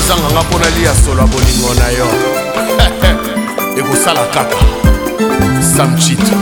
ozanganga mpona lia solo ya bolingo na yo ekosala kaka samchito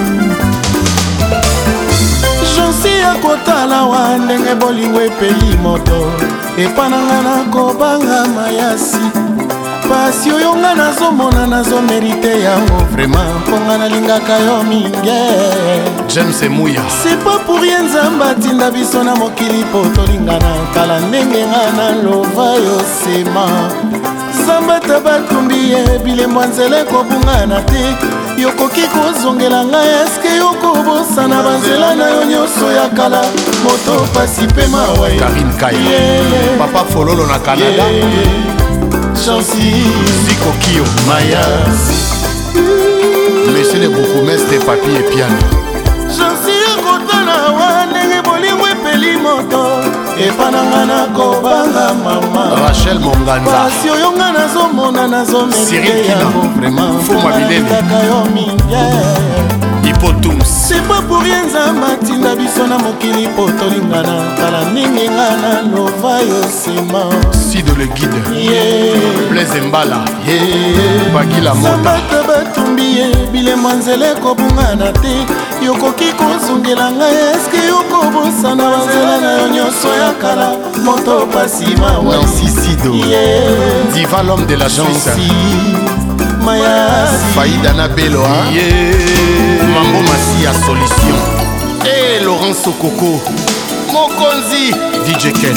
jonsi ya kotala wa ndenge bolingo epeli moto epananga na kobanga mayasi pasi oyo nga nazomona nazomerite yango vraimen mponga nalingaka yo mingi James Emuya c'est pas pour rien nzambe atinda biso na mokili po tolingana kala ndenge nga nalova yo sema nzambe ata batumbi ye bilembo nzela ekobungana te yokoki kozongela ngai eske yokobosana banzela na yo nyonso ya kala moto pasi mpe mawa Karine Kaya Papa Fololo na Canada Chansi Ziko Kio Mayas Monsieur le bourgmestre papier et piano Chansi ekotana wa ndenge bolingo epeli moto epananga na kobanga mama Rachel Monganza pasi oyo nga nazomona nazomerite yango vraimen fomalingaka yo mingi Hipotums c'est pas pour rien nzambe atinda biso na mokili po tolingana kala ndenge nga nalova yo sema Sido le guide Blaise Mbala Bagila Mota Zambata batumbi ye bilembo nzela ekobungana te yokoki kozongela ngai eske yokobosana banzela na yo nyonso ya kala moto pasi mawa Nancy Sido Diva l'homme de la chance Mayasi Faïda Nabelo Mambo Massia Solution Et Laurence Okoko Mokonzi DJ Ken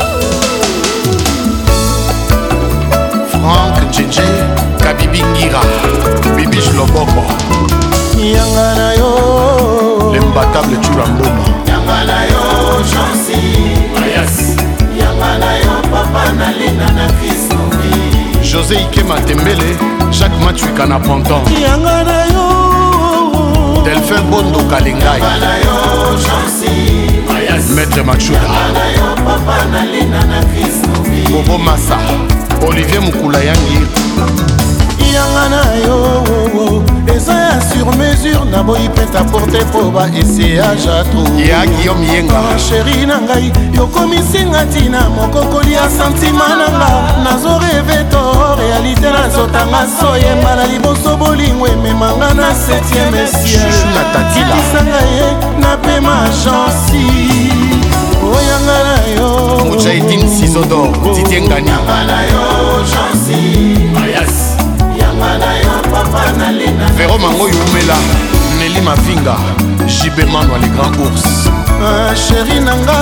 Franck Djedje Kabibi Ngira Bibiche Loboko Yanga na yo L'imbattable Churamboma Yanga na yo Chansi Mayas Yanga na yo Papa Nalina na Kristo José Ikema Tembele Jacques Matuika na Ponton Yanga na yo Delphin Bondo Kalingai Yanga na yo Chansi Mayas Maître Machuda Yanga na yo Papa Nalina na Kristo Bobo Massa Olivier Mukula Yangi Yanga na yo eza ya sur mesure naboyi mpe taporte po baessayage atro ya Guillaume Yenga sheri na ngai yokomisinga ntina mokokoli ya santima na nga nazoreve to realite nazotanga soyemba na liboso bolingo ememanga na 7e cieltisanga ye napema chansi oyanga na yo Mujahidine Sizodor Didier Ngani yanga na yo chansi Mayas yanga na yo papa nalina Véro Mango Youmela Nelly Mavinga JB Manoa les grands ours chéri nanga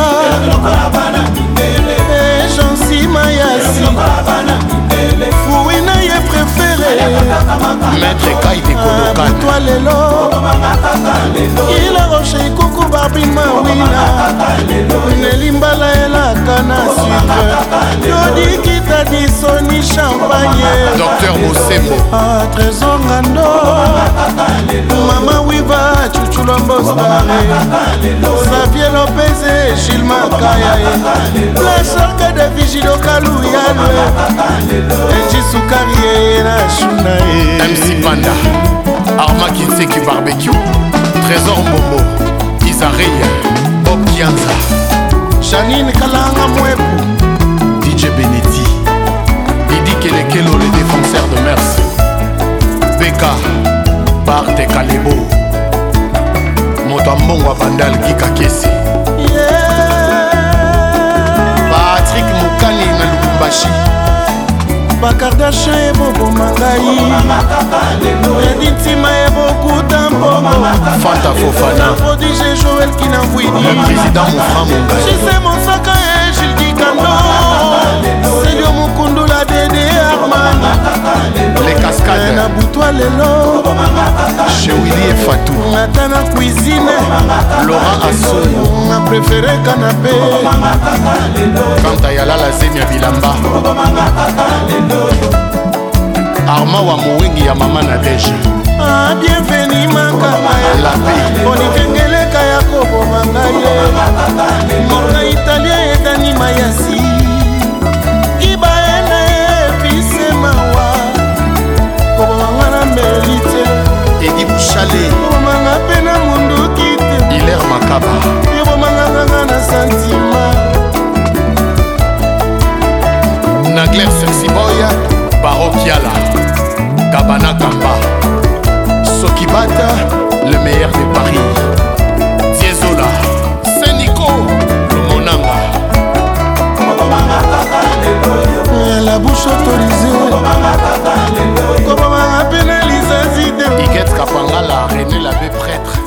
Chansi Mayasi fui na ye préféré Maître Kaide Kolokan toi lelo ila roche ikuku barbin mawina nelimbala elaka na sucre yodikita disoni champagne Docteur Mosembo trésor ngando mama wiva chuchula mbostare Xavier Lopez et Gilles Makaya la charque de Vigilo Kaluyalwe Enji Sukari na Shuna MC Panda Arma Kinseki Barbecue Trésor Mbombo Isareya Bob Kianza Janine Kalanga Mwepu DJ Benetti Didi Kelekelo les défenseurs de Mers Beka Barte Kalebo Motambongo Bandal Kika Kesi Patrick Moukani na Lubumbashi Bakardashin eboboma ngai edintima ebokuta mbongo Fanta Fofana prodige Joël Kinavouidi le président Moufra Monga Jise Monsaka et Gilles Dikando Celio Mukundula Dede Armani les cascades na butwa lelo chez Willy et Fatou ata na cuisine Laurent Assou na préféré canapé Kanta Yalala Zemia Bilamba Arma wa Mouingi ya Mama Nadege bienveni makama La paix onikengeleka ya koboma ngai morna italien edani mayasi ibaena efise mawa kobomanga na melite Edi Bouchale kobomanga mpe na munduki te Hilaire Makaba ebomanga nganga na santima na Claire Sexy Boy, Barokiala, Kabana Kamba, Sokibata, le meilleur de Paris, Diezola, Saint-Nico, le Monanga. La bouche autorisée, comment pénaliser Zidane. Iguette Kapangala, René l'abbé prêtre.